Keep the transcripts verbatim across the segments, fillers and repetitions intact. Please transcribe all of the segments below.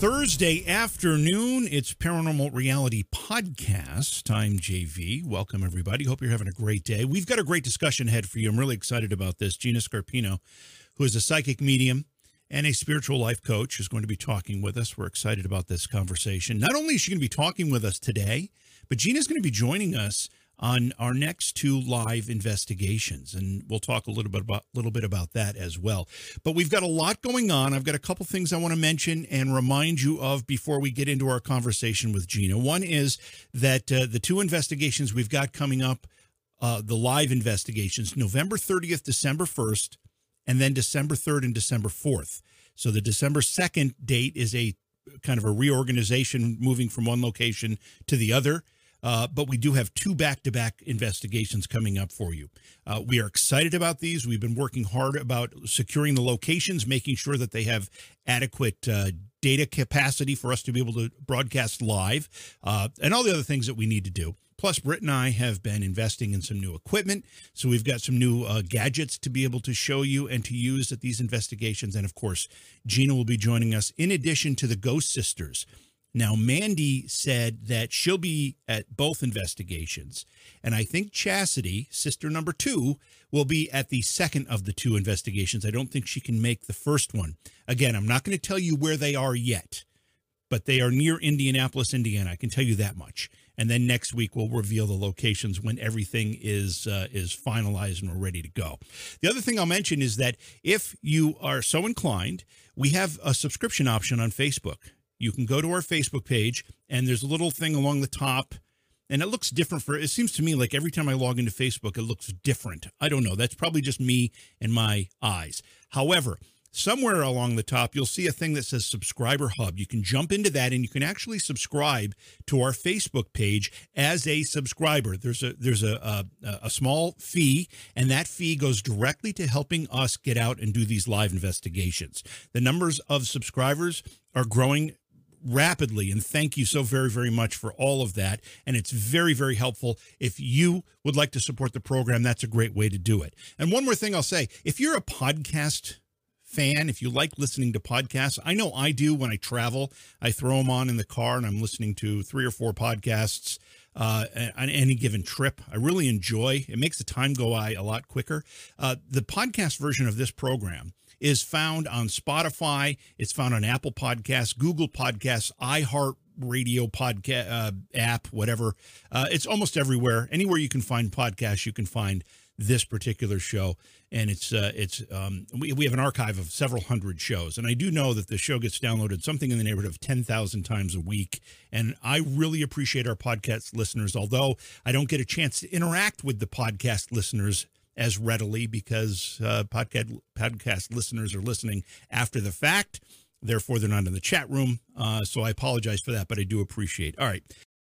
Thursday afternoon. It's Paranormal Reality Podcast. I'm J V. Welcome, everybody. Hope you're having a great day. We've got a great discussion ahead for you. I'm really excited about this. Gina Scarpino, who is a psychic medium and a spiritual life coach, is going to be talking with us. We're excited about this conversation. Not only is she going to be talking with us today, but Gina's going to be joining us on our next two live investigations, and we'll talk a little bit about little bit about that as well. But we've got a lot going on. I've got a couple things I want to mention and remind you of before we get into our conversation with Gina. One is that uh, the two investigations we've got coming up, uh, the live investigations, November thirtieth, December first, and then December third and December fourth. So the December second date is a kind of a reorganization, moving from one location to the other. Uh, but we do have two back-to-back investigations coming up for you. Uh, we are excited about these. We've been working hard about securing the locations, making sure that they have adequate uh, data capacity for us to be able to broadcast live, uh, and all the other things that we need to do. Plus, Britt and I have been investing in some new equipment, so we've got some new uh, gadgets to be able to show you and to use at these investigations. And, of course, Gina will be joining us in addition to the Ghost Sisters. Now, Mandy said that she'll be at both investigations, and I think Chastity, sister number two, will be at the second of the two investigations. I don't think she can make the first one. Again, I'm not going to tell you where they are yet, but they are near Indianapolis, Indiana. I can tell you that much. And then next week we'll reveal the locations when everything is uh, is finalized and we're ready to go. The other thing I'll mention is that if you are so inclined, we have a subscription option on Facebook. You can go to our Facebook page, and there's a little thing along the top, and it looks different for, it seems to me like every time I log into Facebook, it looks different. I don't know. That's probably just me and my eyes. However, somewhere along the top, you'll see a thing that says Subscriber Hub. You can jump into that, and you can actually subscribe to our Facebook page as a subscriber. There's a there's a, a, a small fee, and that fee goes directly to helping us get out and do these live investigations. The numbers of subscribers are growing rapidly, and thank you so very, very much for all of that. And it's very, very helpful. If you would like to support the program, that's a great way to do it. And one more thing I'll say, if you're a podcast fan, if you like listening to podcasts, I know I do when I travel. I throw them on in the car, and I'm listening to three or four podcasts uh, on any given trip. I really enjoy. It makes the time go by a lot quicker. Uh, the podcast version of this program is found on Spotify. It's found on Apple Podcasts, Google Podcasts, iHeartRadio podcast uh, app, whatever. Uh, it's almost everywhere. Anywhere you can find podcasts, you can find this particular show. And it's uh, it's um, we, we have an archive of several hundred shows. And I do know that the show gets downloaded something in the neighborhood of ten thousand times a week. And I really appreciate our podcast listeners, although I don't get a chance to interact with the podcast listeners as readily because uh, podcast podcast listeners are listening after the fact. Therefore, they're not in the chat room. Uh, so I apologize for that, but I do appreciate. All right.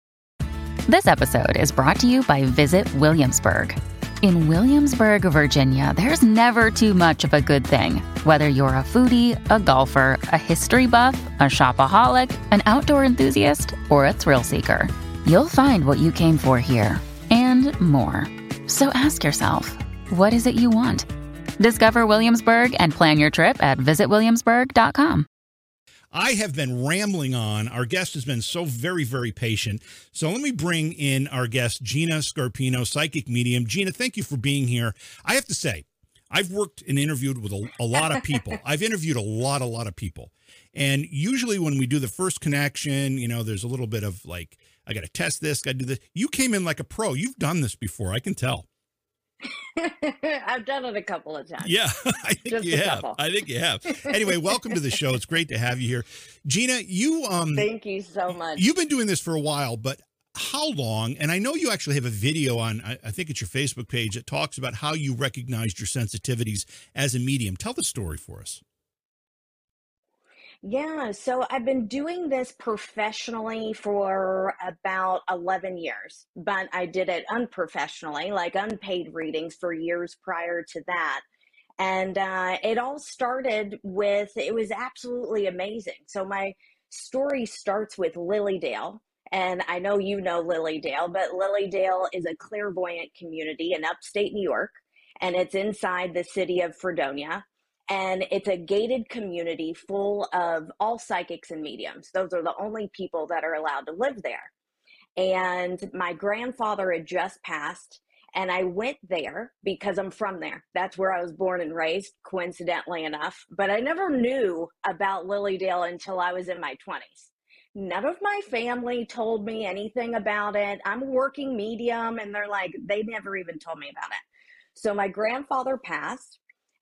This episode is brought to you by Visit Williamsburg. In Williamsburg, Virginia, there's never too much of a good thing. Whether you're a foodie, a golfer, a history buff, a shopaholic, an outdoor enthusiast, or a thrill seeker, you'll find what you came for here and more. So ask yourself, what is it you want? Discover Williamsburg and plan your trip at visit williamsburg dot com. I have been rambling on. Our guest has been so very, very patient. So let me bring in our guest, Gina Scarpino, psychic medium. Gina, thank you for being here. I have to say, I've worked and interviewed with a, a lot of people. I've interviewed a lot, a lot of people. And usually when we do the first connection, you know, there's a little bit of like, I got to test this, got to do this. You came in like a pro. You've done this before. I can tell. I've done it a couple of times. Yeah, I think Just you have. couple. I think you have. Anyway, welcome to the show. It's great to have you here. Gina, you um Thank you so much. You've been doing this for a while, but how long? And I know you actually have a video on, I, I think it's your Facebook page, that talks about how you recognized your sensitivities as a medium. Tell the story for us. Yeah, so I've been doing this professionally for about eleven years, but I did it unprofessionally, like unpaid readings for years prior to that. And uh, it all started with, it was absolutely amazing. So my story starts with Lilydale. And I know you know Lilydale, but Lilydale is a clairvoyant community in upstate New York, and it's inside the city of Fredonia. And it's a gated community full of all psychics and mediums. Those are the only people that are allowed to live there. And my grandfather had just passed, and I went there because I'm from there. That's where I was born and raised, coincidentally enough. But I never knew about Lily Dale until I was in my twenties. None of my family told me anything about it. I'm a working medium, and they're like, they never even told me about it. So my grandfather passed,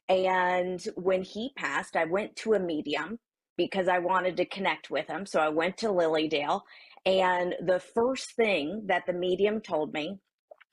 and when he passed, I went to a medium because I wanted to connect with him. So I went to Lily Dale, and the first thing that the medium told me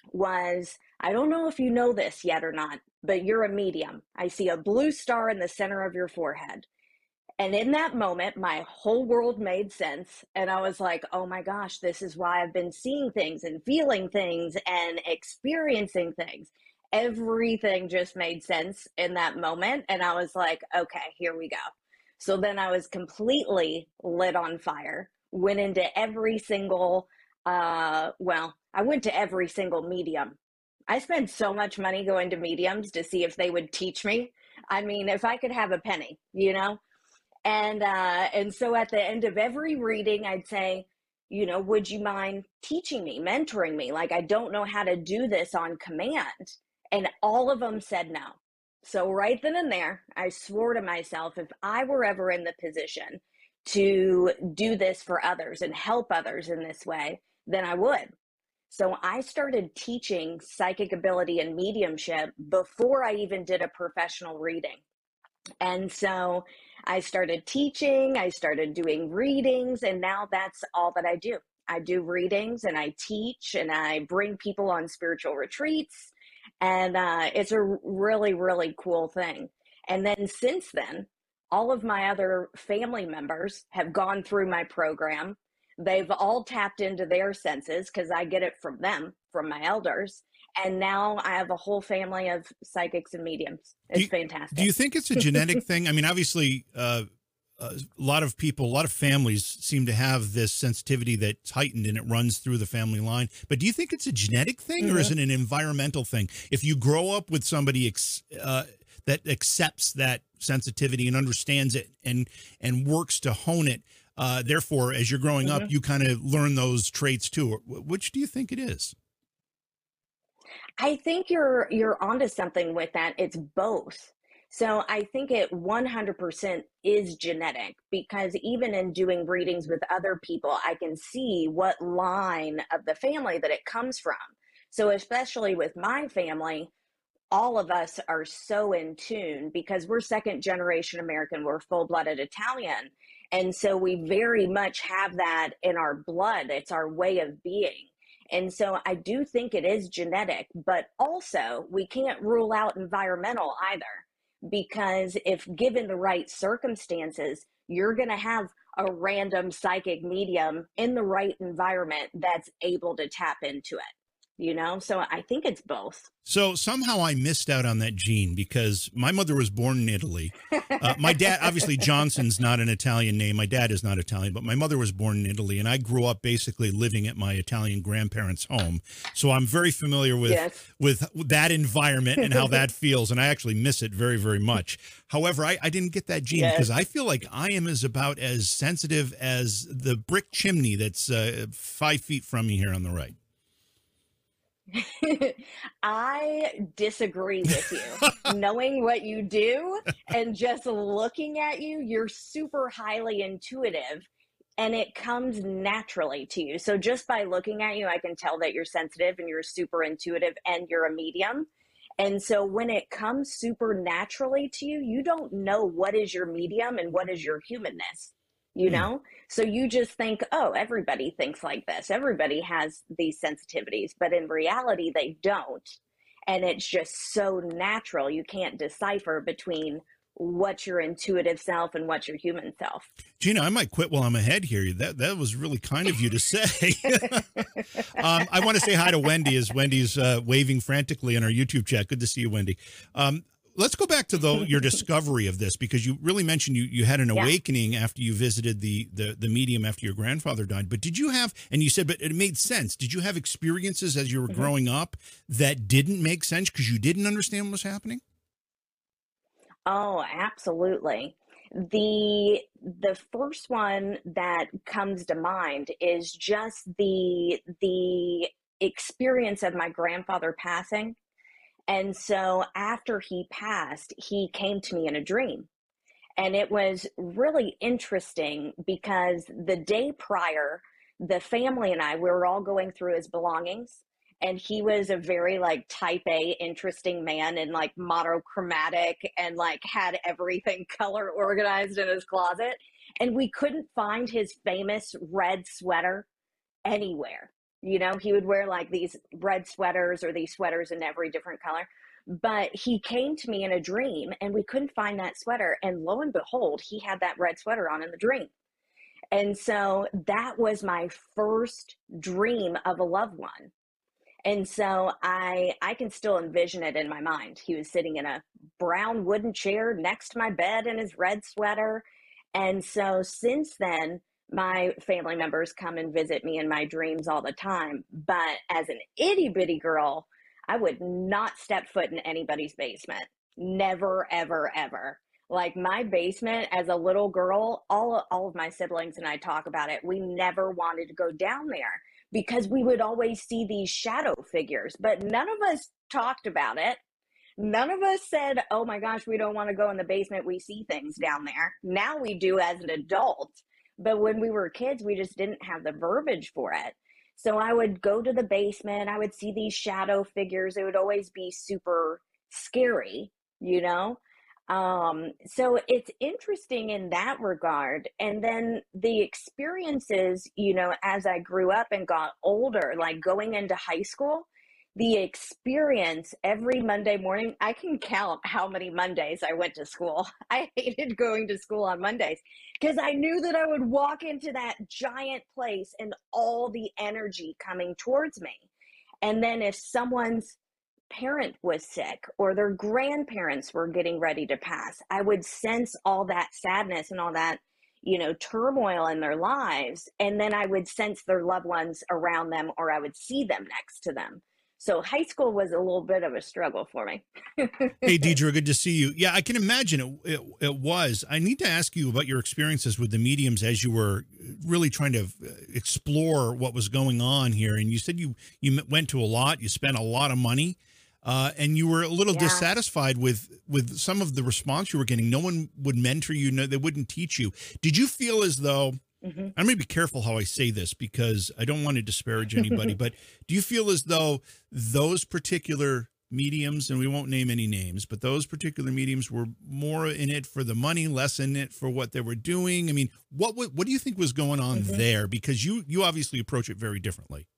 was, I don't know if you know this yet or not, but you're a medium. I see a blue star in the center of your forehead. And in that moment, my whole world made sense. And I was like, oh my gosh, this is why I've been seeing things and feeling things and experiencing things. Everything just made sense in that moment. And I was like, okay, here we go. So then I was completely lit on fire, went into every single, uh, well, I went to every single medium. I spent so much money going to mediums to see if they would teach me. I mean, if I could have a penny, you know? And, uh, and so at the end of every reading, I'd say, you know, would you mind teaching me, mentoring me? Like, I don't know how to do this on command. And all of them said no. So right then and there, I swore to myself, if I were ever in the position to do this for others and help others in this way, then I would. So I started teaching psychic ability and mediumship before I even did a professional reading. And so I started teaching, I started doing readings, and now that's all that I do. I do readings and I teach and I bring people on spiritual retreats. And uh, it's a really, really cool thing. And then since then, all of my other family members have gone through my program. They've all tapped into their senses because I get it from them, from my elders. And now I have a whole family of psychics and mediums. It's you, fantastic. Do you think it's a genetic thing? I mean, obviously, uh, a lot of people, a lot of families seem to have this sensitivity that's heightened and it runs through the family line. But do you think it's a genetic thing mm-hmm. or is it an environmental thing? If you grow up with somebody ex, uh, that accepts that sensitivity and understands it and, and works to hone it, uh, therefore, as you're growing mm-hmm. up, you kind of learn those traits too. Which do you think it is? I think you're you're onto something with that. It's both. So I think it one hundred percent is genetic because even in doing readings with other people, I can see what line of the family that it comes from. So especially with my family, all of us are so in tune because we're second generation American, we're full-blooded Italian. And so we very much have that in our blood. It's our way of being. And so I do think it is genetic, but also we can't rule out environmental either, because if given the right circumstances, you're going to have a random psychic medium in the right environment that's able to tap into it. You know, so I think it's both. So somehow I missed out on that gene because my mother was born in Italy. Uh, my dad, obviously Johnson's not an Italian name. My dad is not Italian, but my mother was born in Italy, and I grew up basically living at my Italian grandparents' home. So I'm very familiar with yes. with that environment and how that feels, and I actually miss it very, very much. However, I, I didn't get that gene yes. because I feel like I am as about as sensitive as the brick chimney that's uh, five feet from me here on the right. I disagree with you. Knowing what you do and just looking at you, you're super highly intuitive and it comes naturally to you. So just by looking at you, I can tell that you're sensitive and you're super intuitive and you're a medium. And so when it comes super naturally to you, you don't know what is your medium and what is your humanness. You know, so you just think, oh, everybody thinks like this. Everybody has these sensitivities, but in reality, they don't. And it's just so natural. You can't decipher between what's your intuitive self and what's your human self. Gina, I might quit while I'm ahead here. That that was really kind of you to say. um, I want to say hi to Wendy as Wendy's uh, waving frantically in our YouTube chat. Good to see you, Wendy. Um, Let's go back to the, your discovery of this, because you really mentioned you, you had an yeah. awakening after you visited the, the, the medium after your grandfather died. But did you have, and you said, but it made sense. Did you have experiences as you were mm-hmm. growing up that didn't make sense because you didn't understand what was happening? Oh, absolutely. The the first one that comes to mind is just the the experience of my grandfather passing. And so after he passed, he came to me in a dream. And it was really interesting because the day prior, the family and I, we were all going through his belongings. And he was a very like type A, interesting man and like monochromatic and like had everything color organized in his closet. And we couldn't find his famous red sweater anywhere. You know, he would wear like these red sweaters or these sweaters in every different color. But he came to me in a dream and we couldn't find that sweater. And lo and behold, he had that red sweater on in the dream. And so that was my first dream of a loved one. And so I I can still envision it in my mind. He was sitting in a brown wooden chair next to my bed in his red sweater. And so since then, my family members come and visit me in my dreams all the time. But as an itty bitty girl, I would not step foot in anybody's basement. Never, ever, ever. Like my basement as a little girl, all, all of my siblings and I talk about it. We never wanted to go down there because we would always see these shadow figures, but none of us talked about it. None of us said, oh my gosh, we don't want to go in the basement. We see things down there. Now we do as an adult. But when we were kids, we just didn't have the verbiage for it. So I would go to the basement. I would see these shadow figures. It would always be super scary, you know? Um, so it's interesting in that regard. And then the experiences, you know, as I grew up and got older, like going into high school, the experience every Monday morning, I can count how many Mondays I went to school. I hated going to school on Mondays because I knew that I would walk into that giant place and all the energy coming towards me. And then if someone's parent was sick or their grandparents were getting ready to pass, I would sense all that sadness and all that, you know, turmoil in their lives. And then I would sense their loved ones around them, or I would see them next to them. So high school was a little bit of a struggle for me. Hey, Deidre, good to see you. Yeah, I can imagine it, it. It was. I need to ask you about your experiences with the mediums as you were really trying to explore what was going on here. And you said you you went to a lot, you spent a lot of money, uh, and you were a little Yeah. dissatisfied with with some of the response you were getting. No one would mentor you. No, they wouldn't teach you. Did you feel as though? Mhm. I'm going to be careful how I say this because I don't want to disparage anybody, but do you feel as though those particular mediums, and we won't name any names, but those particular mediums were more in it for the money, less in it for what they were doing? I mean, what what, what do you think was going on Mhm. there? Because you you obviously approach it very differently.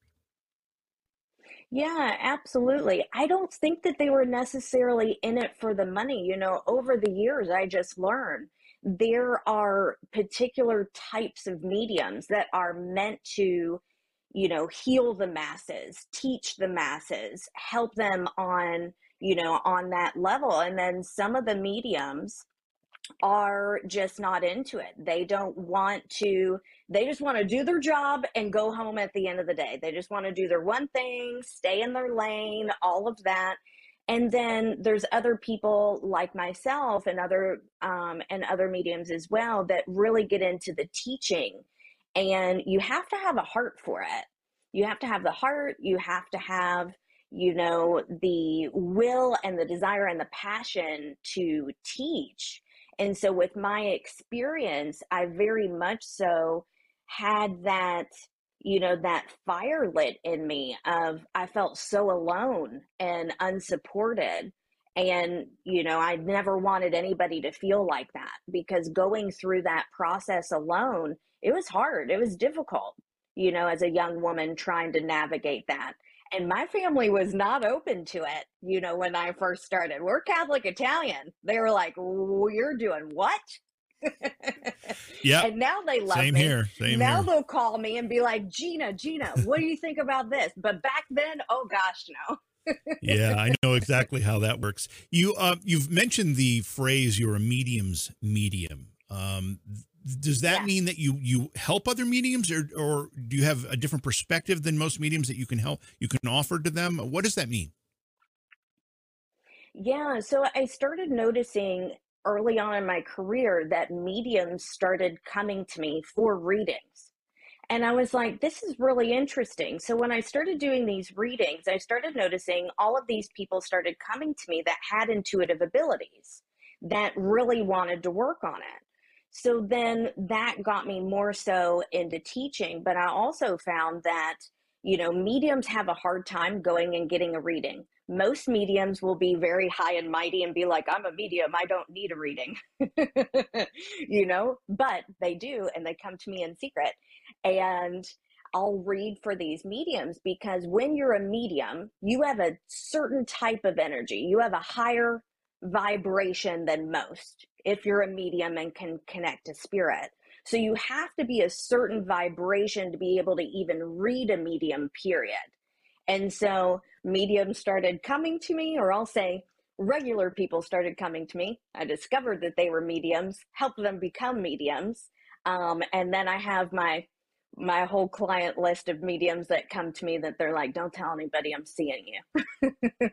Yeah, absolutely. I don't think that they were necessarily in it for the money. You know, over the years, I just learned there are particular types of mediums that are meant to, you know, heal the masses, teach the masses, help them on, you know, on that level. And then some of the mediums are just not into it. They don't want to, they just want to do their job and go home at the end of the day. They just want to do their one thing, stay in their lane, all of that. And then there's other people like myself and other um, and other mediums as well that really get into the teaching. And you have to have a heart for it. You have to have the heart. You have to have, you know, the will and the desire and the passion to teach. And so with my experience, I very much so had that, you know, that fire lit in me of I felt so alone and unsupported. And, you know, I never wanted anybody to feel like that because going through that process alone, it was hard. It was difficult, you know, as a young woman trying to navigate that. And my family was not open to it, you know, when I first started. We're Catholic Italian. They were like, you're doing what? Yeah, And now they love same me. here. Same Now here. they'll call me and be like, Gina, Gina, what do you think about this? But back then, oh gosh, no. Yeah, I know exactly how that works. You uh, you've mentioned the phrase "you're a medium's medium." Um, does that Yeah. mean that you you help other mediums, or or do you have a different perspective than most mediums that you can help you can offer to them? What does that mean? Yeah, so I started noticing early on in my career that mediums started coming to me for readings. And I was like, this is really interesting. So when I started doing these readings, I started noticing all of these people started coming to me that had intuitive abilities that really wanted to work on it. So then that got me more so into teaching. But I also found that, you know, mediums have a hard time going and getting a reading. Most mediums will be very high and mighty and be like, I'm a medium, I don't need a reading, you know, but they do, and they come to me in secret. And I'll read for these mediums because when you're a medium, you have a certain type of energy. You have a higher vibration than most if you're a medium and can connect to spirit. So you have to be a certain vibration to be able to even read a medium, period. And so mediums started coming to me, or I'll say regular people started coming to me. I discovered that they were mediums, helped them become mediums. Um, and then I have my my whole client list of mediums that come to me that they're like, don't tell anybody I'm seeing you.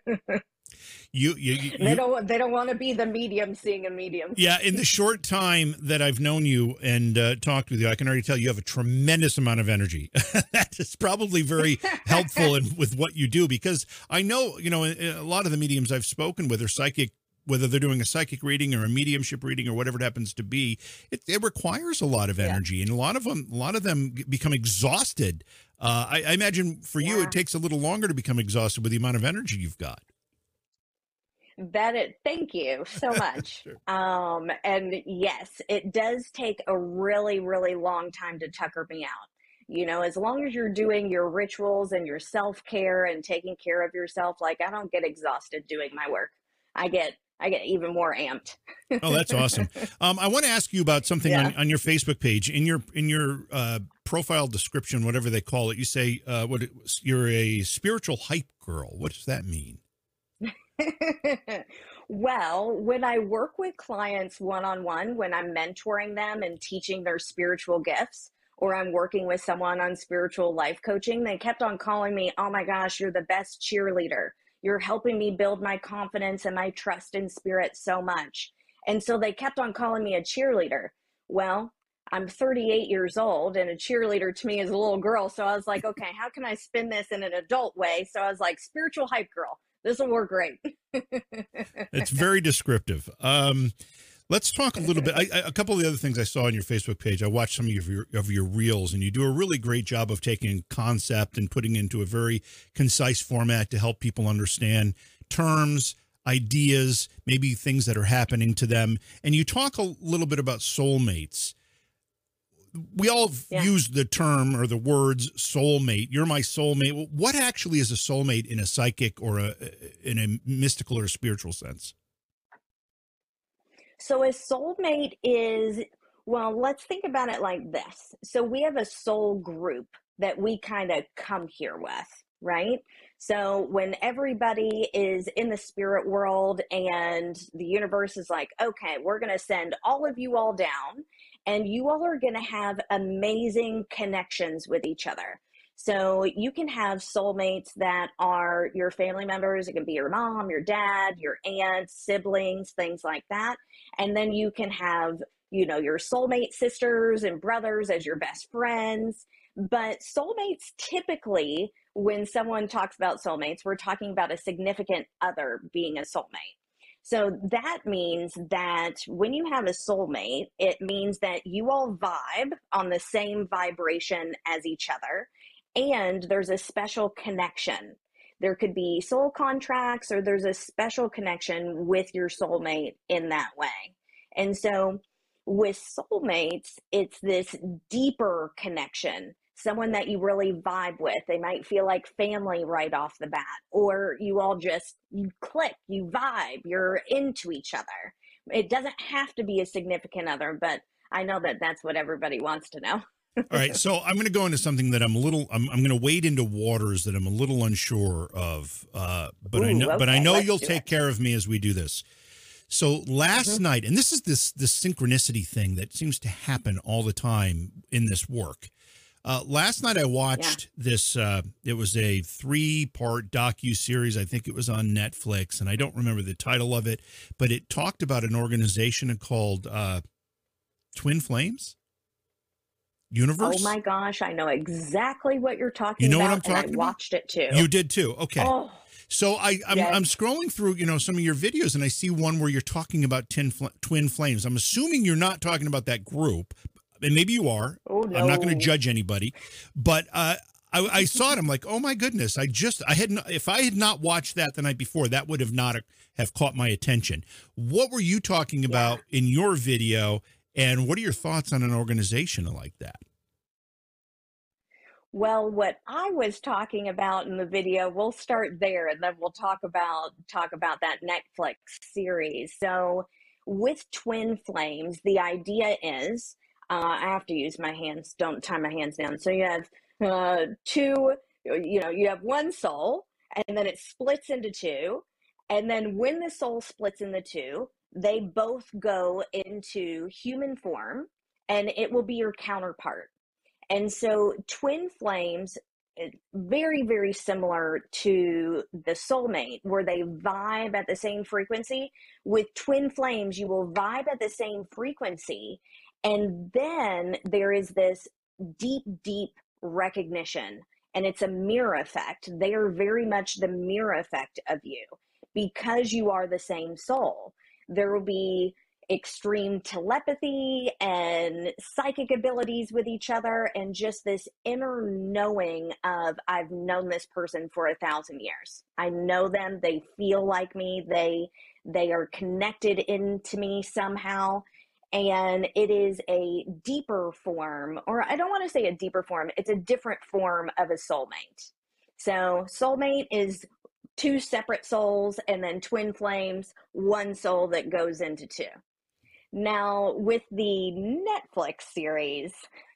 You, you, you, they don't. They don't want to be the medium seeing a medium. Yeah, in the short time that I've known you and uh, talked with you, I can already tell you have a tremendous amount of energy. That is probably very helpful in, with what you do, because I know, you know, a lot of the mediums I've spoken with are psychic. Whether they're doing a psychic reading or a mediumship reading or whatever it happens to be, it, it requires a lot of energy, yeah. and a lot of them, a lot of them become exhausted. Uh, I, I imagine for yeah. you, it takes a little longer to become exhausted with the amount of energy you've got. That it. Thank you so much. Sure. Um, and yes, it does take a really, really long time to tucker me out. You know, as long as you're doing your rituals and your self-care and taking care of yourself, like I don't get exhausted doing my work. I get I get even more amped. Oh, that's awesome. Um, I want to ask you about something yeah. on, on your Facebook page. In your in your uh, profile description, whatever they call it, you say uh, what it, you're a spiritual hype girl. What does that mean? Well, when I work with clients one-on-one, when I'm mentoring them and teaching their spiritual gifts, or I'm working with someone on spiritual life coaching, they kept on calling me, oh my gosh, you're the best cheerleader. You're helping me build my confidence and my trust in spirit so much. And so they kept on calling me a cheerleader. Well, I'm thirty-eight years old, and a cheerleader to me is a little girl. So I was like, okay, how can I spin this in an adult way? So I was like, spiritual hype girl. This will work great. It's very descriptive. Um, let's talk a little bit. I, I, a couple of the other things I saw on your Facebook page. I watched some of your of your reels, and you do a really great job of taking concept and putting into a very concise format to help people understand terms, ideas, maybe things that are happening to them. And you talk a little bit about soulmates. We all yeah. use the term or the words soulmate. You're my soulmate. What actually is a soulmate in a psychic or a in a mystical or spiritual sense? So a soulmate is, well, let's think about it like this. So we have a soul group that we kind of come here with, right? So when everybody is in the spirit world and the universe is like, okay, we're going to send all of you all down, and you all are going to have amazing connections with each other. So you can have soulmates that are your family members. It can be your mom, your dad, your aunts, siblings, things like that. And then you can have, you know, your soulmate sisters and brothers as your best friends. But soulmates, typically, when someone talks about soulmates, we're talking about a significant other being a soulmate. So that means that when you have a soulmate, it means that you all vibe on the same vibration as each other, and there's a special connection. There could be soul contracts, or there's a special connection with your soulmate in that way. And so with soulmates, it's this deeper connection. Someone that you really vibe with. They might feel like family right off the bat, or you all just, you click, you vibe, you're into each other. It doesn't have to be a significant other, but I know that that's what everybody wants to know. All right. So I'm going to go into something that I'm a little, I'm, I'm going to wade into waters that I'm a little unsure of, uh, but Ooh, I know, okay, but I know you'll take it. care of me as we do this. So last mm-hmm. night, and this is this, this synchronicity thing that seems to happen all the time in this work. Uh, last night I watched yeah. this. Uh, it was a three-part docu-series. I think it was on Netflix, and I don't remember the title of it, but it talked about an organization called uh, Twin Flames Universe. Oh my gosh, I know exactly what you're talking you know about. What I'm talking and I about? watched it too. You did too. Okay. Oh. So I, I'm, yes. I'm scrolling through, you know, some of your videos, and I see one where you're talking about tin fl- Twin Flames. I'm assuming you're not talking about that group, and maybe you are. Oh, no. I'm not going to judge anybody, but uh, I, I saw it. I'm like, oh my goodness! I just, I had, not, if I had not watched that the night before, that would have not have caught my attention. What were you talking about yeah. in your video, and what are your thoughts on an organization like that? Well, what I was talking about in the video, we'll start there and then we'll talk about talk about that Netflix series. So with Twin Flames, the idea is, uh, I have to use my hands, don't tie my hands down. So you have uh, two, you know, you have one soul and then it splits into two. And then when the soul splits into two, they both go into human form and it will be your counterpart. And so Twin Flames, very, very similar to the soulmate, where they vibe at the same frequency. With Twin Flames, you will vibe at the same frequency. And then there is this deep, deep recognition. And it's a mirror effect. They are very much the mirror effect of you because you are the same soul. There will be extreme telepathy and psychic abilities with each other, and just this inner knowing of, I've known this person for a thousand years. I know them. They feel like me. They, they are connected into me somehow. And it is a deeper form, or I don't want to say a deeper form. It's a different form of a soulmate. So soulmate is two separate souls, and then Twin Flames, one soul that goes into two. Now, with the Netflix series,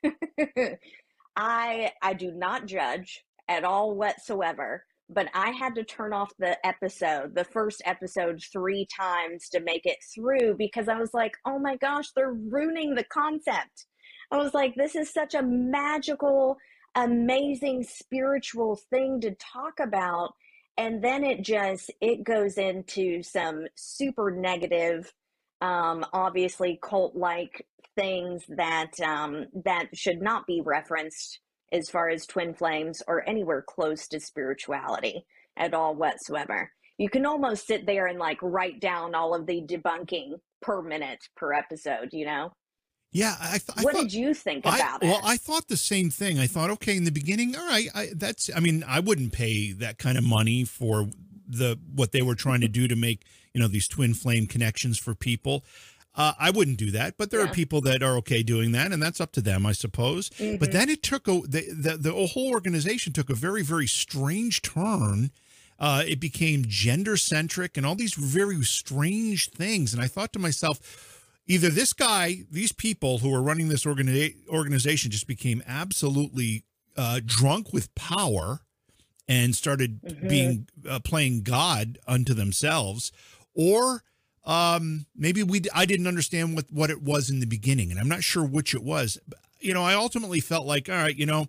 I I do not judge at all whatsoever, but I had to turn off the episode, the first episode, three times to make it through because I was like, oh my gosh, they're ruining the concept. I was like, this is such a magical, amazing spiritual thing to talk about. And then it just, it goes into some super negative, um, obviously cult-like things that um, that should not be referenced as far as Twin Flames or anywhere close to spirituality at all whatsoever. You can almost sit there and like write down all of the debunking per minute per episode, you know? Yeah. I th- I what thought, did you think I, about it? Well, I thought the same thing. I thought, okay, in the beginning, all right, I, that's, I mean, I wouldn't pay that kind of money for the, what they were trying to do to make, you know, these twin flame connections for people. Uh, I wouldn't do that, but there yeah. are people that are okay doing that, and that's up to them, I suppose. Mm-hmm. But then it took a, the, the, the whole organization took a very, very strange turn. Uh, it became gender centric and all these very strange things. And I thought to myself, either this guy, these people who are running this organi- organization just became absolutely uh, drunk with power and started mm-hmm. being uh, playing God unto themselves, or um, maybe we I didn't understand what, what it was in the beginning, and I'm not sure which it was. You know, I ultimately felt like, all right, you know,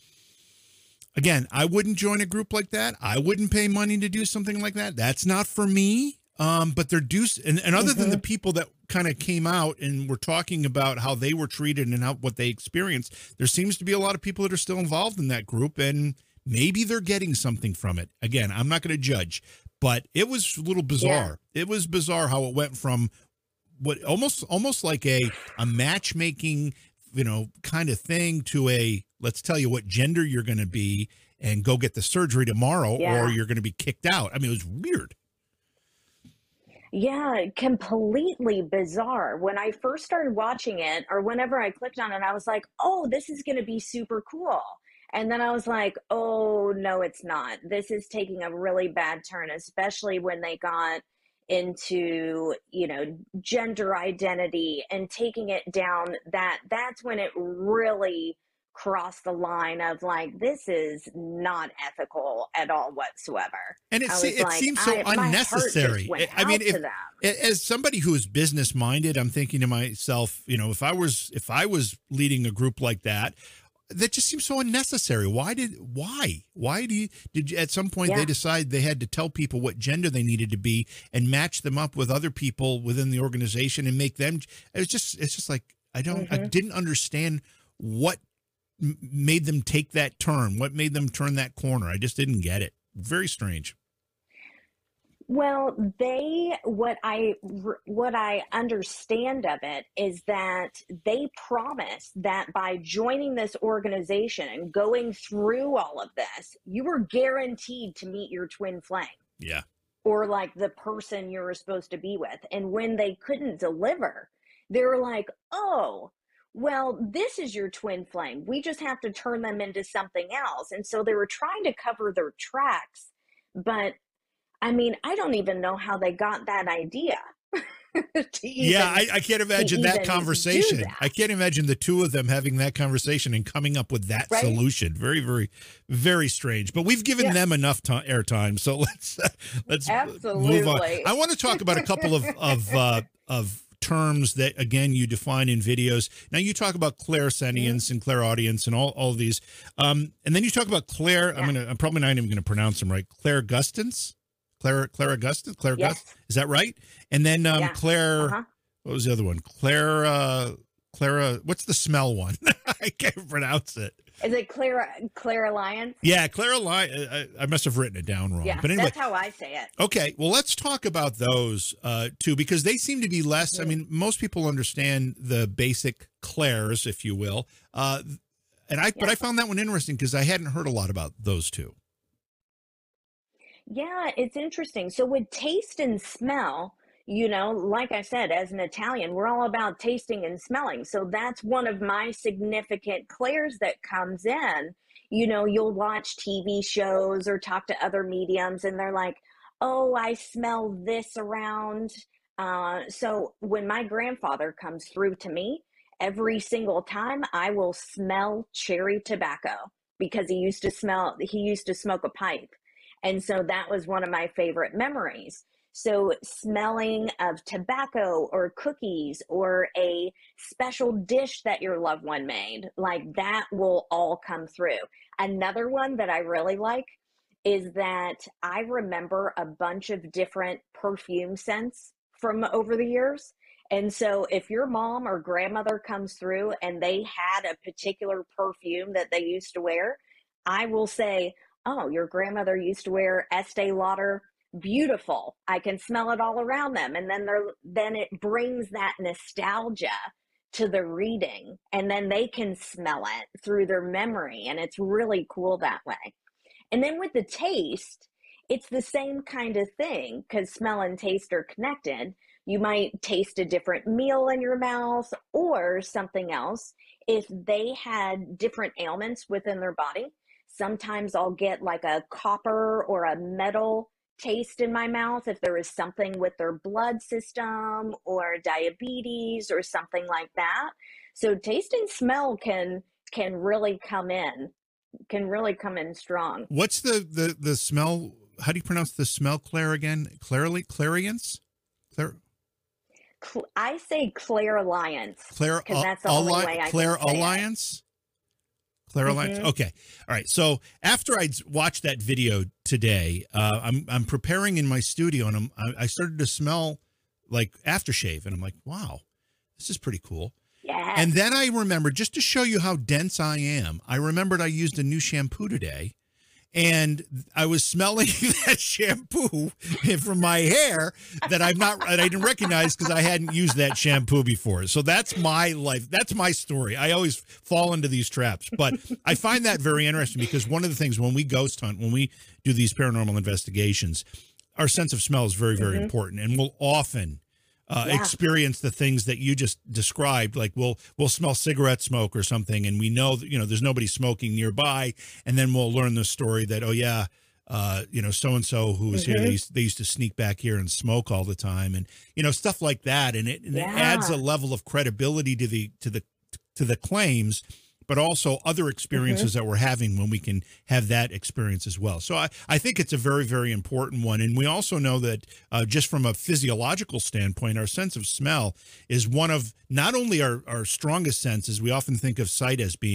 again, I wouldn't join a group like that. I wouldn't pay money to do something like that. That's not for me. Um, but they're due, and, and other mm-hmm. than the people that kind of came out and were talking about how they were treated and how what they experienced, there seems to be a lot of people that are still involved in that group, and maybe they're getting something from it. Again, I'm not going to judge, but it was a little bizarre. Yeah. It was bizarre how it went from what almost almost like a a matchmaking, you know, kind of thing to a let's tell you what gender you're going to be and go get the surgery tomorrow, yeah. or you're going to be kicked out. I mean, it was weird. Yeah, completely bizarre. When I first started watching it, or whenever I clicked on it, I was like, oh, this is going to be super cool. And then I was like, oh, no, it's not. This is taking a really bad turn, especially when they got into, you know, gender identity and taking it down. That that's when it really crossed the line of like, this is not ethical at all whatsoever. And it, se- it like, seems so I, unnecessary. I mean, if, as somebody who is business minded, I'm thinking to myself, you know, if I was if I was leading a group like that, that just seems so unnecessary. Why did why why do you did you, at some point Yeah. they decide they had to tell people what gender they needed to be and match them up with other people within the organization and make them? It was just it's just like I don't I Mm-hmm. didn't understand what m- made them take that turn, what made them turn that corner. I just didn't get it. Very strange. Well, they what I what I understand of it is that they promised that by joining this organization and going through all of this, you were guaranteed to meet your twin flame Yeah. or like the person you were supposed to be with. And when they couldn't deliver, they were like, "Oh, well, this is your twin flame. We just have to turn them into something else." And so they were trying to cover their tracks, but I mean, I don't even know how they got that idea. to even, Yeah, I, I can't imagine that even do conversation. that. I can't imagine the two of them having that conversation and coming up with that Right? solution. Very, very, very strange. But we've given Yeah. them enough time, airtime, so let's let's move on. Absolutely. I want to talk about a couple of of uh, of terms that again you define in videos. Now you talk about clairsentience and clairaudience and all all of these, um, and then you talk about Claire. I'm Yeah. gonna I'm probably not even going to pronounce them right. Clairgustance. Claire, Claire Augustus, Claire Yes. Augustus, is that right? And then um, Yeah. Claire, Uh-huh. what was the other one? Claire, uh, Clara, what's the smell one? I can't pronounce it. Is it Claire Claire Alliance? Yeah, Clara Ly. I, I must have written it down wrong. Yeah, but anyway, that's how I say it. okay. Well, let's talk about those uh, too, because they seem to be less. I mean, most people understand the basic Claires, if you will. Uh, and I, but Yeah. I found that one interesting because I hadn't heard a lot about those two. Yeah, it's interesting. So with taste and smell, you know, like I said, as an Italian, we're all about tasting and smelling. So that's one of my significant clairs that comes in. You know, you'll watch T V shows or talk to other mediums, and they're like, "Oh, I smell this around." Uh, so when my grandfather comes through to me, every single time I will smell cherry tobacco because he used to smell, he used to smoke a pipe. And so that was one of my favorite memories. So smelling of tobacco or cookies or a special dish that your loved one made, like that will all come through. Another one that I really like is that I remember a bunch of different perfume scents from over the years. And so if your mom or grandmother comes through and they had a particular perfume that they used to wear, I will say, "Oh, your grandmother used to wear Estee Lauder. Beautiful. I can smell it all around them." And then they're then it brings that nostalgia to the reading, and then they can smell it through their memory, and it's really cool that way. And then with the taste, it's the same kind of thing because smell and taste are connected. You might taste a different meal in your mouth or something else. If they had different ailments within their body, sometimes I'll get like a copper or a metal taste in my mouth if there is something with their blood system or diabetes or something like that. So taste and smell can can really come in, can really come in strong. What's the the the smell? How do you pronounce the smell, Claire, again? Clarily, clariance? Claire, Cl- I say Claire Alliance Claire, because that's the only way I Claire can say it. Alliance? Claire Alliance? Mhm. Okay. All right. So after I watched that video today, uh, I'm I'm preparing in my studio, and I'm, I I started to smell like aftershave, and I'm like, wow, this is pretty cool. Yeah. And then I remembered, just to show you how dense I am, I remembered I used a new shampoo today, and I was smelling that shampoo from my hair that I'm not, that I didn't recognize because I hadn't used that shampoo before. So that's my life. That's my story. I always fall into these traps, but I find that very interesting because one of the things when we ghost hunt, when we do these paranormal investigations, our sense of smell is very, very Mhm. important, and we'll often Uh, Yeah. experience the things that you just described. Like we'll we'll smell cigarette smoke or something, and we know that, you know, there's nobody smoking nearby, and then we'll learn the story that, oh yeah, uh, you know, so and so who was here, Mhm. they used, they used to sneak back here and smoke all the time, and you know, stuff like that, and it, and it Yeah. adds a level of credibility to the to the to the claims, but also other experiences that we're having when we can have that experience as well. So I, I think it's a very, very important one. And we also know that uh, just from a physiological standpoint, our sense of smell is one of not only our, our strongest senses. We often think of sight as being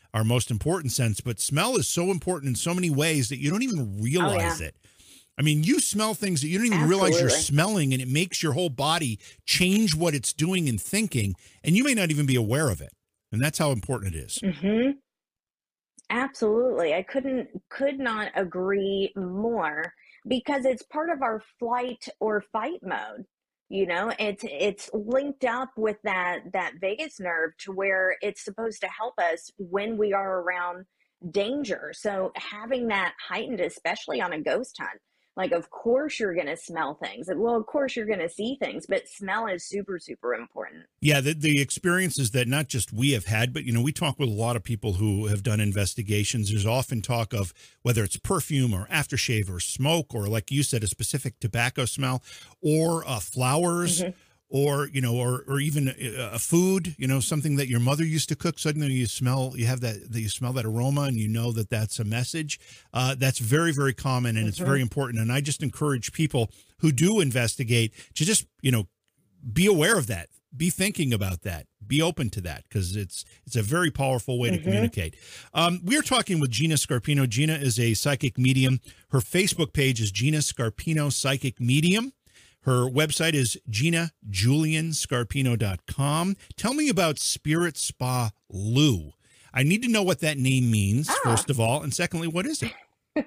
our most important sense, but smell is so important in so many ways that you don't even Oh, realize yeah. it. I mean, you smell things that you don't even realize you're Absolutely. smelling, and it makes your whole body change what it's doing and thinking, and you may not even be aware of it. And that's how important it is. hmm Absolutely. I couldn't could not agree more because it's part of our flight or fight mode. You know, it's it's linked up with that that vagus nerve to where it's supposed to help us when we are around danger. So having that heightened, especially on a ghost hunt, like of course you're going to smell things. Well, of course you're going to see things, but smell is super super important. Yeah, the, the experiences that not just we have had, but, you know, we talk with a lot of people who have done investigations. There's often talk of whether it's perfume or aftershave or smoke, or like you said, a specific tobacco smell, or uh, flowers, hmm or, you know, or, or even a, a food, you know, something that your mother used to cook. Suddenly you smell, you have that, that you smell that aroma, and you know that that's a message. Uh, that's very, very common, and it's hmm very important. And I just encourage people who do investigate to just, you know, be aware of that, be thinking about that, be open to that, because it's it's a very powerful way to hmm communicate. Um, we're talking with Gina Scarpino. Gina is a psychic medium. Her Facebook page is Gina Scarpino Psychic Medium. Her website is gina julian scarpino dot com. Tell me about Spirit Spa Lou. I need to know what that name means, Ah, first of all, and secondly, what is it?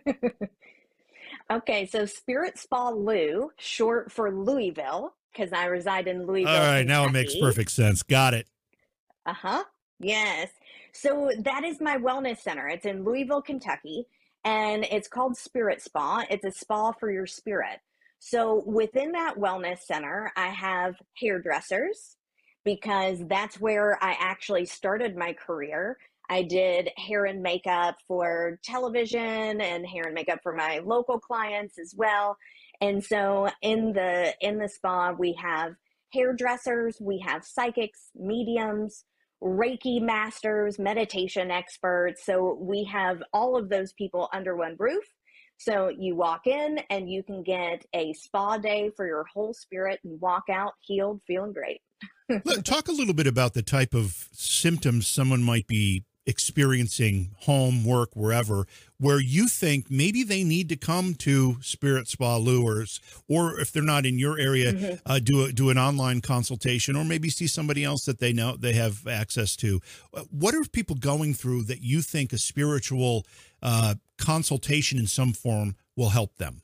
okay. So Spirit Spa Lou, short for Louisville, because I reside in All Louisville, right, now it makes Kentucky. perfect sense. Got it. Uh-huh. Yes. So that is my wellness center. It's in Louisville, Kentucky, and it's called Spirit Spa. It's a spa for your spirit. So within that wellness center, I have hairdressers because that's where I actually started my career. I did hair and makeup for television and hair and makeup for my local clients as well. And so in the in the spa, we have hairdressers, we have psychics, mediums, Reiki masters, meditation experts. So we have all of those people under one roof. So you walk in and you can get a spa day for your whole spirit and walk out healed, feeling great. Look, talk a little bit about the type of symptoms someone might be experiencing, home, work, wherever, where you think maybe they need to come to Spirit Spa Lures, or if they're not in your area, hmm uh, do a, do an online consultation, or maybe see somebody else that they know they have access to. Uh, What are people going through that you think a spiritual uh, consultation in some form will help them?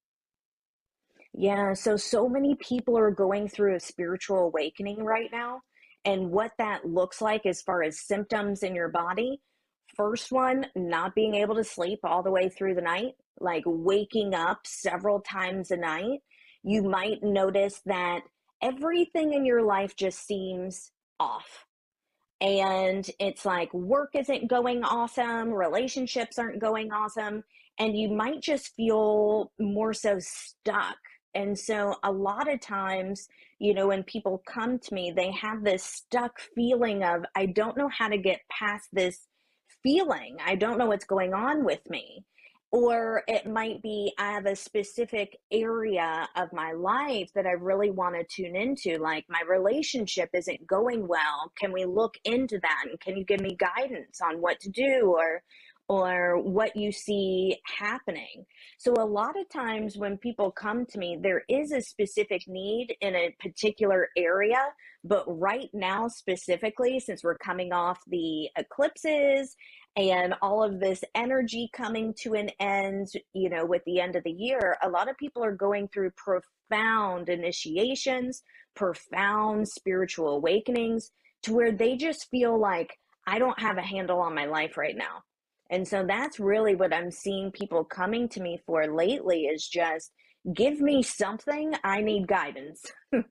Yeah, so so many people are going through a spiritual awakening right now. And what that looks like as far as symptoms in your body. First one, not being able to sleep all the way through the night, like waking up several times a night. You might notice that everything in your life just seems off. And it's like work isn't going awesome, relationships aren't going awesome, and you might just feel more so stuck. And so, a lot of times, you know, when people come to me, they have this stuck feeling of, I don't know how to get past this feeling. I don't know what's going on with me. Or it might be, I have a specific area of my life that I really want to tune into, like my relationship isn't going well. Can we look into that? And can you give me guidance on what to do, or or what you see happening? So a lot of times when people come to me, there is a specific need in a particular area, but right now specifically, since we're coming off the eclipses and all of this energy coming to an end, you know, with the end of the year, a lot of people are going through profound initiations, profound spiritual awakenings, to where they just feel like, I don't have a handle on my life right now. And so that's really what I'm seeing people coming to me for lately, is just give me something. I need guidance.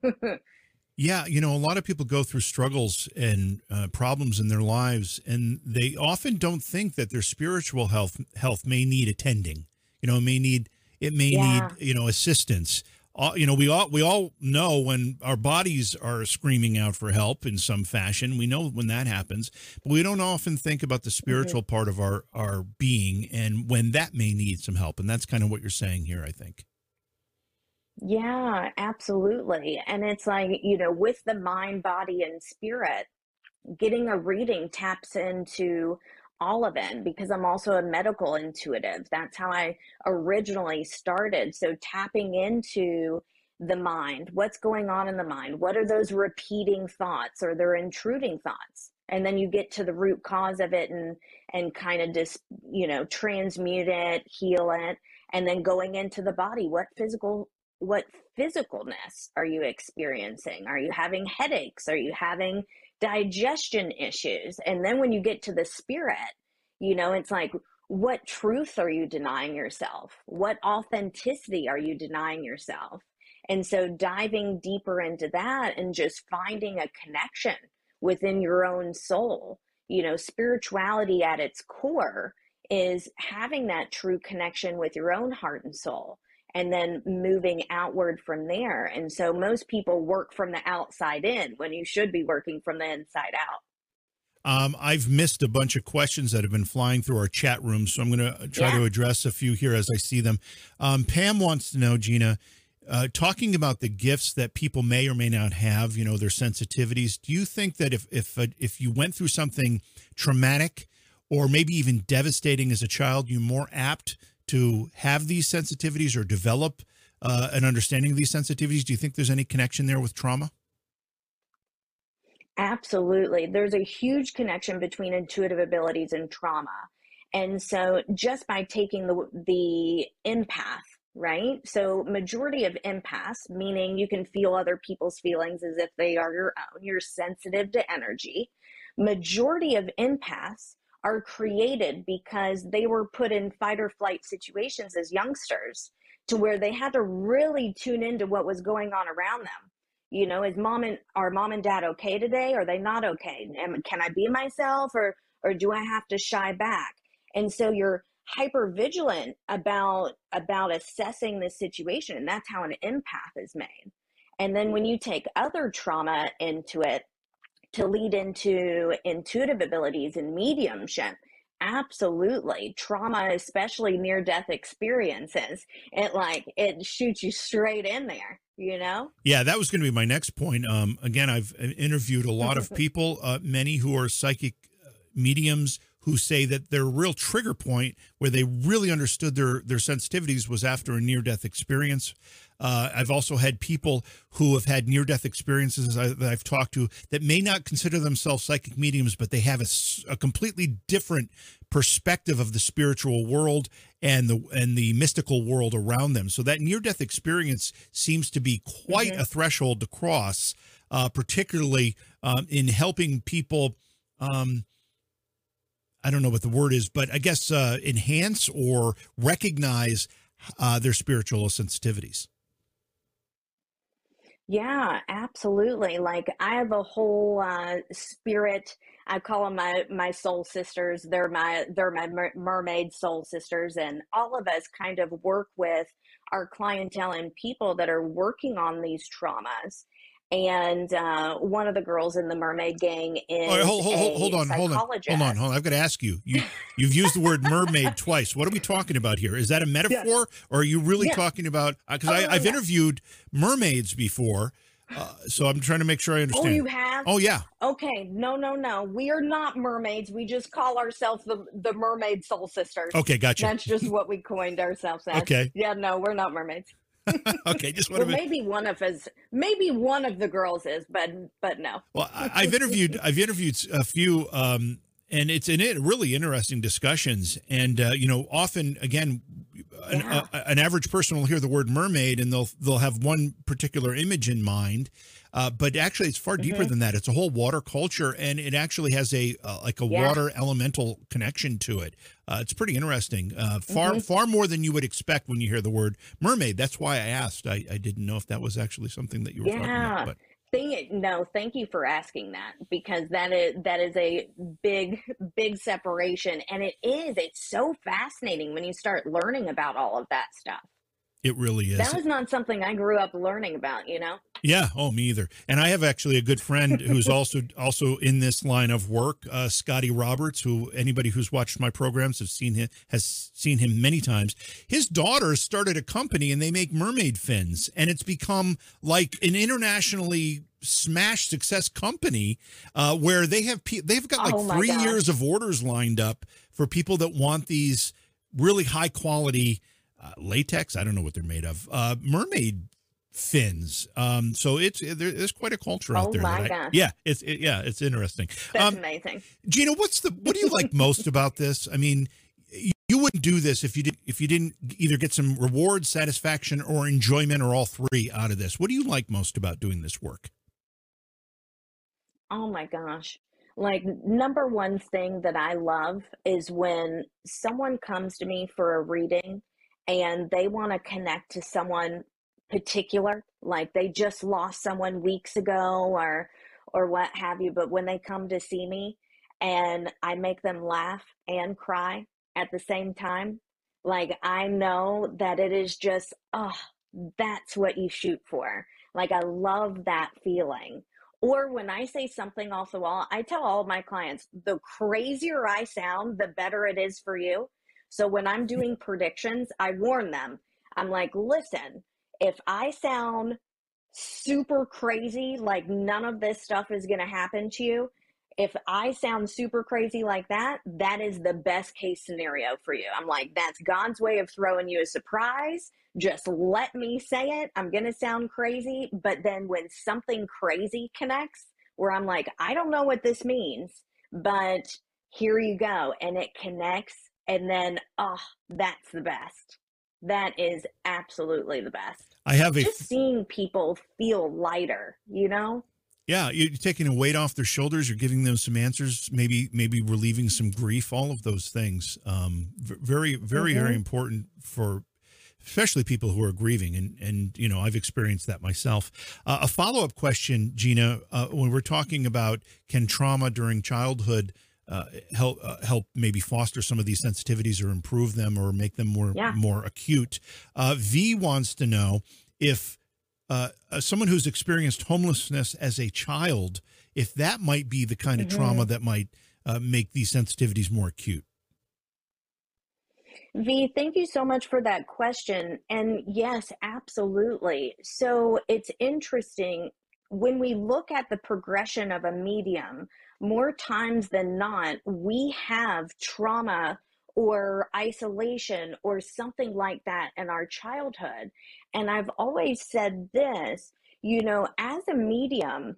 Yeah, you know, a lot of people go through struggles and uh, problems in their lives, and they often don't think that their spiritual health health may need attending. You know, it may need it may need Yeah. you know assistance. Uh, you know, we all we all know when our bodies are screaming out for help in some fashion. We know when that happens, but we don't often think about the Mhm. spiritual part of our our being and when that may need some help. And that's kind of what you're saying here, I think. Yeah, absolutely. And it's like, you know, with the mind, body, and spirit, getting a reading taps into all of it, because I'm also a medical intuitive. That's how I originally started. So tapping into the mind, what's going on in the mind? What are those repeating thoughts or their intruding thoughts? And then you get to the root cause of it and and kind of just, you know, transmute it, heal it, and then going into the body. What physical what physicalness are you experiencing? Are you having headaches? Are you having digestion issues? And then when you get to the spirit, you know, it's like, what truth are you denying yourself? What authenticity are you denying yourself? And so diving deeper into that and just finding a connection within your own soul. You know, spirituality at its core is having that true connection with your own heart and soul, and then moving outward from there. And so most people work from the outside in when you should be working from the inside out. Um, I've missed a bunch of questions that have been flying through our chat room, so I'm going to try yeah. to address a few here as I see them. Um, Pam wants to know, Gina, Uh, talking about the gifts that people may or may not have, you know, their sensitivities. Do you think that if if uh, if you went through something traumatic or maybe even devastating as a child, you're more apt to have these sensitivities or develop uh, an understanding of these sensitivities? Do you think there's any connection there with trauma? Absolutely. There's a huge connection between intuitive abilities and trauma. And so just by taking the the empath, right? So majority of empaths, meaning you can feel other people's feelings as if they are your own. You're sensitive to energy. Majority of empaths are created because they were put in fight or flight situations as youngsters to where they had to really tune into what was going on around them. You know, is mom and are mom and dad okay today? Are they not okay? Am, can I be myself, or or do I have to shy back? And so you're hyper vigilant about about assessing the situation, and that's how an empath is made. And then when you take other trauma into it to lead into intuitive abilities and mediumship, absolutely, trauma, especially near death experiences, it like it shoots you straight in there, you know? Yeah, that was going to be my next point. Um again, I've interviewed a lot of people, uh, many who are psychic mediums, who say that their real trigger point where they really understood their, their sensitivities was after a near-death experience. Uh, I've also had people who have had near-death experiences I, that I've talked to that may not consider themselves psychic mediums, but they have a, a completely different perspective of the spiritual world and the and the mystical world around them. So that near-death experience seems to be quite mm-hmm. a threshold to cross, uh, particularly um, in helping people um, I don't know what the word is, but I guess uh, enhance or recognize uh, their spiritual sensitivities. Yeah, absolutely. Like I have a whole uh, spirit. I call them my my soul sisters. They're my they're my mer- mermaid soul sisters, and all of us kind of work with our clientele and people that are working on these traumas. And uh, one of the girls in the mermaid gang is right, hold, hold, a hold on, hold on, hold on, hold on. I've got to ask you. You you've used the word mermaid twice. What are we talking about here? Is that a metaphor, yes. or are you really yeah. talking about? Because uh, oh, I've yeah. interviewed mermaids before, uh, so I'm trying to make sure I understand. Oh, you have? Oh, yeah. Okay, no, no, no. We are not mermaids. We just call ourselves the the mermaid soul sisters. Okay, gotcha. That's just what we coined ourselves as. Okay. Yeah, no, we're not mermaids. Okay, just well, maybe one of us, maybe one of the girls is, but but no. Well, I, I've interviewed, I've interviewed a few, um, and it's in it really interesting discussions. And uh, you know, often again, an, yeah. a, an average person will hear the word mermaid, and they'll they'll have one particular image in mind. Uh, but actually, it's far deeper mm-hmm. than that. It's a whole water culture, and it actually has a uh, like a yeah. water elemental connection to it. Uh, it's pretty interesting. Uh, far mm-hmm. far more than you would expect when you hear the word mermaid. That's why I asked. I, I didn't know if that was actually something that you were yeah. talking about. But. Thing, no, thank you for asking that, because that is that is a big big separation, and it is. It's so fascinating when you start learning about all of that stuff. It really is. That was not something I grew up learning about, you know? Yeah. Oh, me either. And I have actually a good friend who's also also in this line of work, uh, Scotty Roberts, who anybody who's watched my programs have seen him, has seen him many times. His daughter started a company and they make mermaid fins, and it's become like an internationally smash success company uh, where they have pe- they've got like Oh my three gosh. years of orders lined up for people that want these really high quality uh, latex. I don't know what they're made of. Uh, mermaid fins. Um, so it's there, there's quite a culture out Oh there. my that I- gosh. yeah, it's it, yeah, it's interesting. That's Um, amazing. Gina, what's the what do you like most about this? I mean, you, you wouldn't do this if you did if you didn't either get some reward, satisfaction, or enjoyment, or all three out of this. What do you like most about doing this work? Oh my gosh. Like, number one thing that I love is when someone comes to me for a reading and they want to connect to someone particular, like they just lost someone weeks ago or or what have you, but when they come to see me and I make them laugh and cry at the same time, like I know that it is just, oh, that's what you shoot for. Like I love that feeling. Or when I say something off the wall, I tell all of my clients, the crazier I sound, the better it is for you. So when I'm doing predictions, I warn them. I'm like, listen, if I sound super crazy, like none of this stuff is going to happen to you, if I sound super crazy like that, that is the best case scenario for you. I'm like, that's God's way of throwing you a surprise. Just let me say it. I'm going to sound crazy. But then when something crazy connects, where I'm like, I don't know what this means, but here you go. And it connects. And then, oh, that's the best. That is absolutely the best. I have a Just seeing people feel lighter, you know? yeah, you're taking a weight off their shoulders. You're giving them some answers, maybe maybe relieving some grief. All of those things, um, v- very very Mhm. very important for especially people who are grieving. And and you know I've experienced that myself. Uh, a follow up question, Gina, uh, when we're talking about can trauma during childhood uh, help uh, help maybe foster some of these sensitivities or improve them or make them more Yeah. more acute. Uh, V wants to know if uh, uh, someone who's experienced homelessness as a child, if that might be the kind of Mhm. trauma that might uh, make these sensitivities more acute. V, thank you so much for that question. And yes, absolutely. So it's interesting when we look at the progression of a medium, more times than not, we have trauma or isolation or something like that in our childhood. And I've always said this, you know, as a medium,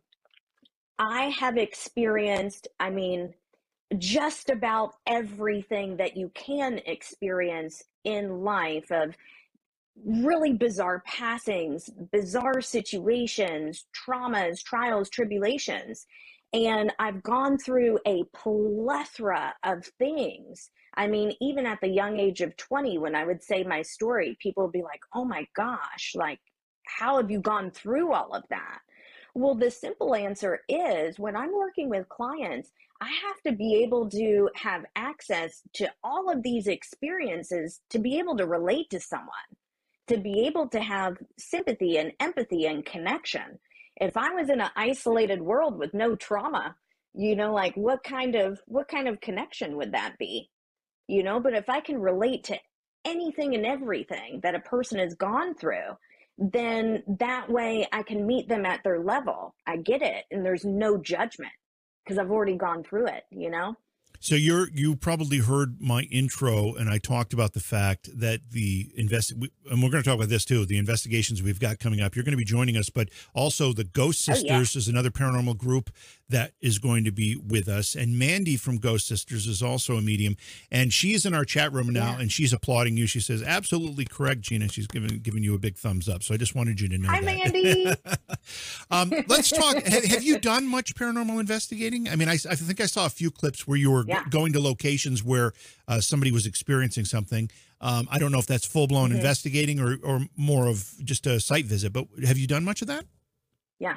I have experienced, I mean, just about everything that you can experience in life of really bizarre passings, bizarre situations, traumas, trials, tribulations. And I've gone through a plethora of things. I mean, even at the young age of twenty, when I would say my story, people would be like, oh my gosh, like, how have you gone through all of that? Well, the simple answer is when I'm working with clients, I have to be able to have access to all of these experiences to be able to relate to someone, to be able to have sympathy and empathy and connection. If I was in an isolated world with no trauma, you know, like what kind of what kind of connection would that be? You know, but if I can relate to anything and everything that a person has gone through, then that way I can meet them at their level. I get it. And there's no judgment because I've already gone through it, you know? So you're you probably heard my intro, and I talked about the fact that the invest, and we're going to talk about this too. The investigations we've got coming up. You're going to be joining us, but also the Ghost Oh, Sisters yeah. is another paranormal group that is going to be with us, and Mandy from Ghost Sisters is also a medium, and she's in our chat room now, Yeah. and she's applauding you. She says, "Absolutely correct, Gina." She's giving giving you a big thumbs up. So I just wanted you to know Hi, that. Mandy. um, let's talk. Have, have you done much paranormal investigating? I mean, I, I think I saw a few clips where you were Yeah. g- going to locations where uh, somebody was experiencing something. Um, I don't know if that's full blown Mhm. investigating or, or more of just a site visit, but have you done much of that? Yeah.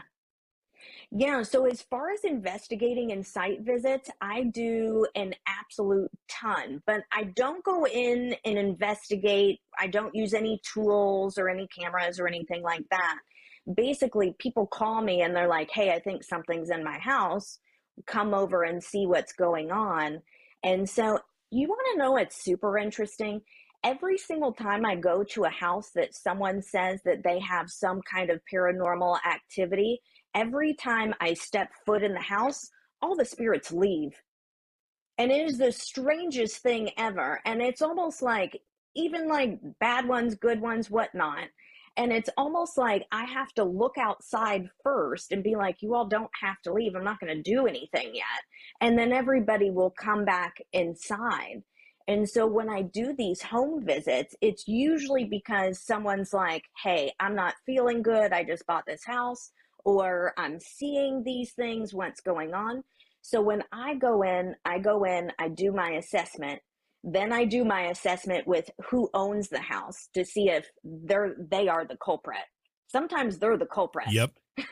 Yeah, so as far as investigating and site visits, I do an absolute ton, but I don't go in and investigate. I don't use any tools or any cameras or anything like that. Basically, people call me and they're like, hey, I think something's in my house. Come over and see what's going on. And so, you want to know what's super interesting? Every single time I go to a house that someone says that they have some kind of paranormal activity, every time I step foot in the house, all the spirits leave. And it is the strangest thing ever. And it's almost like, even like bad ones, good ones, whatnot. And it's almost like I have to look outside first and be like, you all don't have to leave. I'm not going to do anything yet. And then everybody will come back inside. And so when I do these home visits, it's usually because someone's like, hey, I'm not feeling good. I just bought this house, or I'm seeing these things, what's going on. So when I go in, I go in, I do my assessment. Then I do my assessment with who owns the house to see if they're, they are the culprit. Sometimes they're the culprit. Yep.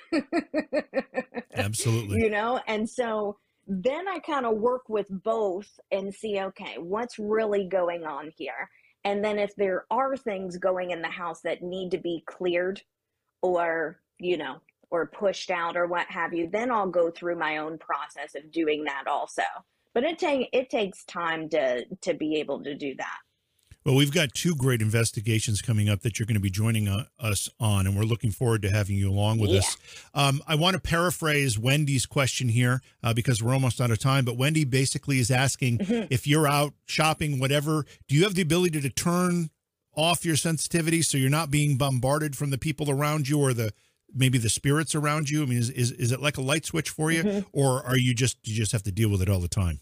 Absolutely. You know, and so then I kind of work with both and see, okay, what's really going on here? And then if there are things going in the house that need to be cleared or, you know, or pushed out or what have you, then I'll go through my own process of doing that also. But it, take, it takes time to, to be able to do that. Well, we've got two great investigations coming up that you're going to be joining uh, us on, and we're looking forward to having you along with yeah. us. Um, I want to paraphrase Wendy's question here uh, because we're almost out of time. But Wendy basically is asking, mm-hmm. if you're out shopping, whatever, do you have the ability to turn off your sensitivity so you're not being bombarded from the people around you or the maybe the spirits around you? I mean, is, is, is it like a light switch for you, mm-hmm. or are you just, you just have to deal with it all the time?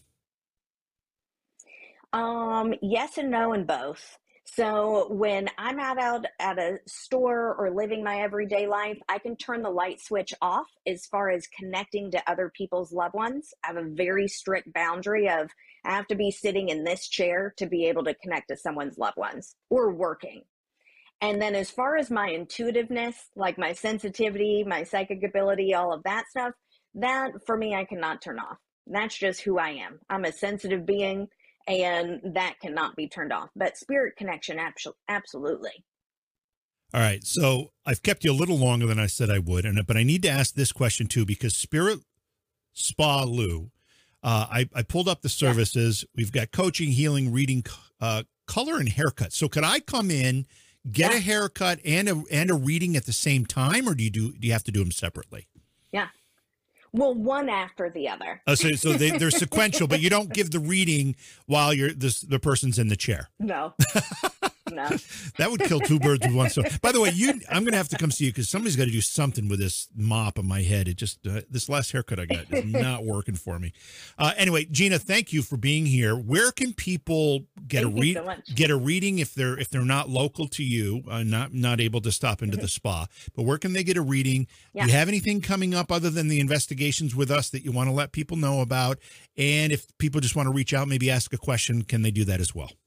Um, yes and no in both. So when I'm out, out at a store or living my everyday life, I can turn the light switch off as far as connecting to other people's loved ones. I have a very strict boundary of I have to be sitting in this chair to be able to connect to someone's loved ones or working. And then as far as my intuitiveness, like my sensitivity, my psychic ability, all of that stuff, that for me, I cannot turn off. That's just who I am. I'm a sensitive being, and that cannot be turned off. But spirit connection, absolutely. All right. So I've kept you a little longer than I said I would, and but I need to ask this question too, because Spirit Spa Lou, uh, I, I pulled up the services. Yeah. We've got coaching, healing, reading, uh, color, and haircut. So could I come in, get yeah. a haircut and a and a reading at the same time, or do you do do you have to do them separately? Yeah. Well, one after the other. Oh, so so they, they're sequential, but you don't give the reading while you're this the person's in the chair. No. No. That would kill two birds with one stone. By the way, you I'm going to have to come see you because somebody's got to do something with this mop on my head. It just uh, this last haircut I got is not working for me. Uh, anyway, Gina, thank you for being here. Where can people get thank a read so get a reading if they're if they're not local to you, uh, not not able to stop into mm-hmm. the spa? But where can they get a reading? Yeah. Do you have anything coming up other than the investigations with us that you want to let people know about? And if people just want to reach out, maybe ask a question, can they do that as well?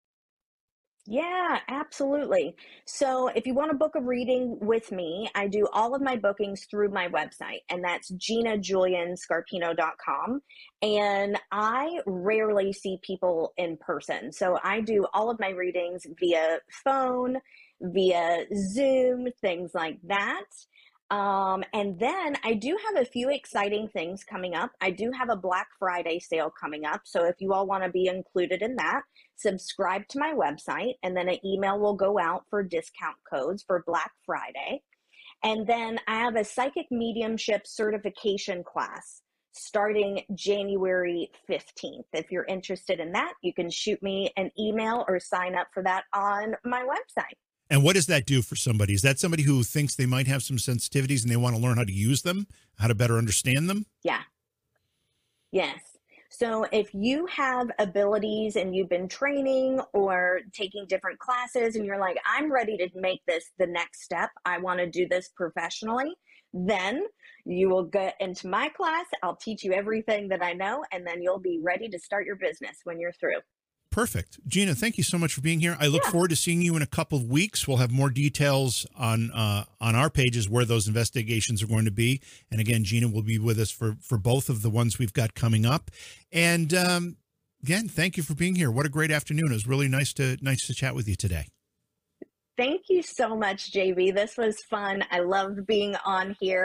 Yeah, absolutely. So if you want to book a reading with me, I do all of my bookings through my website, and that's gina julian scarpino dot com. And I rarely see people in person. So I do all of my readings via phone, via Zoom, things like that. Um, and then I do have a few exciting things coming up. I do have a Black Friday sale coming up. So if you all want to be included in that, subscribe to my website, and then an email will go out for discount codes for Black Friday. And then I have a psychic mediumship certification class starting January fifteenth. If you're interested in that, you can shoot me an email or sign up for that on my website. And what does that do for somebody? Is that somebody who thinks they might have some sensitivities and they want to learn how to use them, how to better understand them? Yeah. Yes. So if you have abilities and you've been training or taking different classes and you're like, I'm ready to make this the next step, I want to do this professionally, then you will get into my class. I'll teach you everything that I know, and then you'll be ready to start your business when you're through. Perfect. Gina, thank you so much for being here. I look yeah. forward to seeing you in a couple of weeks. We'll have more details on uh, on our pages where those investigations are going to be. And again, Gina will be with us for, for both of the ones we've got coming up. And um, again, thank you for being here. What a great afternoon. It was really nice to nice to chat with you today. Thank you so much, J V. This was fun. I loved being on here.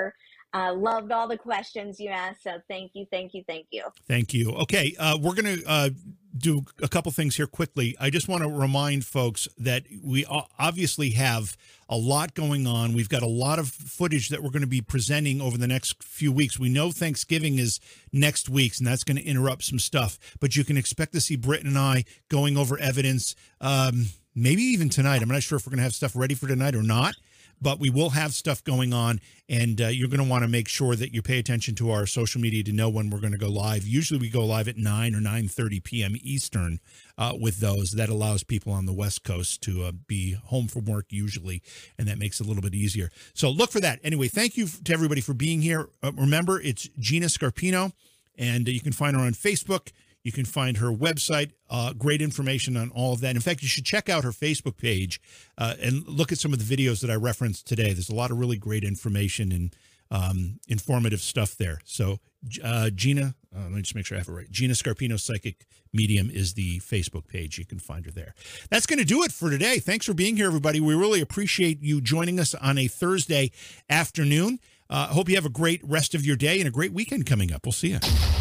I loved all the questions you asked. So thank you, thank you, thank you. Thank you. Okay, uh, we're going to uh, do a couple things here quickly. I just want to remind folks that we obviously have a lot going on. We've got a lot of footage that we're going to be presenting over the next few weeks. We know Thanksgiving is next week, and that's going to interrupt some stuff. But you can expect to see Britt and I going over evidence, um, maybe even tonight. I'm not sure if we're going to have stuff ready for tonight or not. But we will have stuff going on, and uh, you're going to want to make sure that you pay attention to our social media to know when we're going to go live. Usually we go live at nine or nine thirty p.m. Eastern uh, with those. That allows people on the West Coast to uh, be home from work usually, and that makes it a little bit easier. So look for that. Anyway, thank you to everybody for being here. Uh, remember, it's Gina Scarpino, and uh, you can find her on Facebook. You can find her website, uh, great information on all of that. In fact, you should check out her Facebook page uh, and look at some of the videos that I referenced today. There's a lot of really great information and um, informative stuff there. So uh, Gina, uh, let me just make sure I have it right. Gina Scarpino Psychic Medium is the Facebook page. You can find her there. That's going to do it for today. Thanks for being here, everybody. We really appreciate you joining us on a Thursday afternoon. I uh, hope you have a great rest of your day and a great weekend coming up. We'll see you.